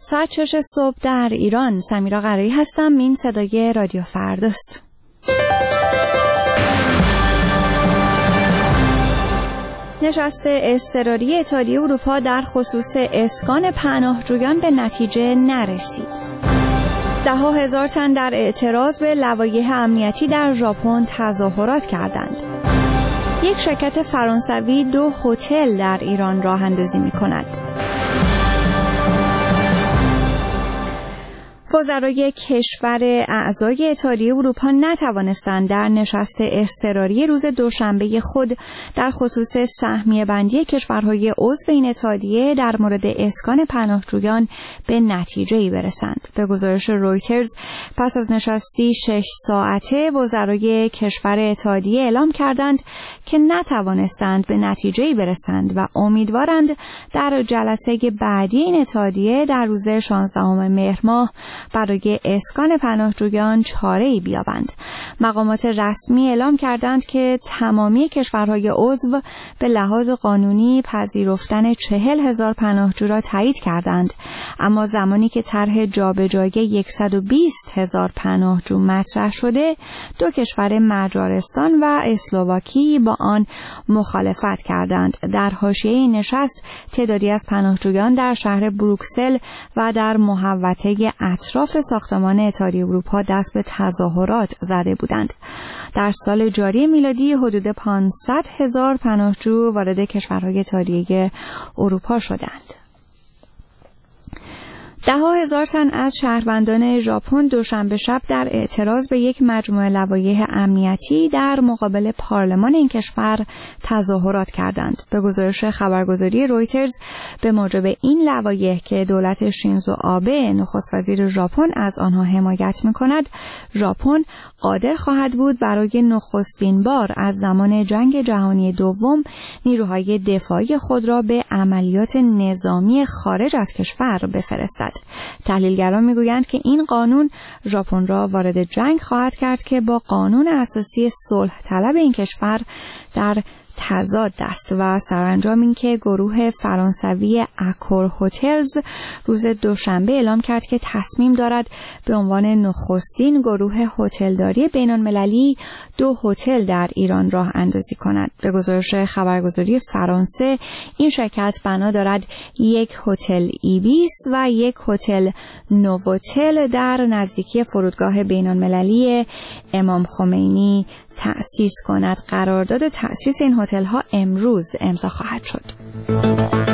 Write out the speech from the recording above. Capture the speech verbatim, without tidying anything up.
ساعت شش صبح در ایران. سمیرا قرایی هستم. این صدای رادیو فرداست. نشست اضطراری اتحادیه اروپا در خصوص اسکان پناهجویان به نتیجه نرسید. ده ها هزار تن در اعتراض به لوایح امنیتی در ژاپن تظاهرات کردند. یک شرکت فرانسوی دو هتل در ایران راه اندازی می‌کند. وزرای کشور اعضای اتحادیه اروپا نتوانستند در نشست اضطراری روز دوشنبه خود در خصوص سهمیه بندی کشورهای عضو این اتحادیه در مورد اسکان پناهجویان به نتیجه‌ای برسند. به گزارش رویترز پس از نشستی شش ساعته وزرای کشور اتحادیه اعلام کردند که نتوانستند به نتیجه‌ای برسند و امیدوارند در جلسه بعدی این اتحادیه در روز شانزدهم مهر ماه برای اسکان پناهجویان چاره‌ای بیابند. مقامات رسمی اعلام کردند که تمامی کشورهای عضو به لحاظ قانونی پذیرفتن چهل هزار پناهجو را تایید کردند، اما زمانی که طرح جابجایی صد و بیست هزار پناهجو مطرح شده، دو کشور مجارستان و اسلواکی با آن مخالفت کردند. در حاشیه نشست تعدادی از پناهجویان در شهر بروکسل و در محوطه اطراف ساختمان اتحادیه اروپا دست به تظاهرات زده بودند. در سال جاری میلادی حدود پانصد هزار پناهجو وارد کشورهای اتحادیه اروپا شدند. ده ها هزار تن از شهروندان ژاپن دوشنبه شب در اعتراض به یک مجموعه لوایح امنیتی در مقابل پارلمان این کشور تظاهرات کردند. به گزارش خبرگزاری رویترز به موجب این لوایح که دولت شینزو آبه نخست وزیر ژاپن از آنها حمایت می‌کند، ژاپن قادر خواهد بود برای نخستین بار از زمان جنگ جهانی دوم نیروهای دفاعی خود را به عملیات نظامی خارج از کشور بفرستد. تحلیلگران میگویند که این قانون ژاپن را وارد جنگ خواهد کرد که با قانون اساسی صلح طلب این کشور در تضاد است و سرانجام این که گروه فرانسوی اکور هتلز روز دوشنبه اعلام کرد که تصمیم دارد به عنوان نخستین گروه هتلداری بین‌المللی دو هتل در ایران راه اندازی کند. به گزارش خبرگزاری فرانسه این شرکت بنا دارد یک هتل ایبیس و یک هتل نووتل در نزدیکی فرودگاه بین‌المللی امام خمینی تأسیس کند. قرارداد تأسیس این هتل‌ها امروز امضا خواهد شد.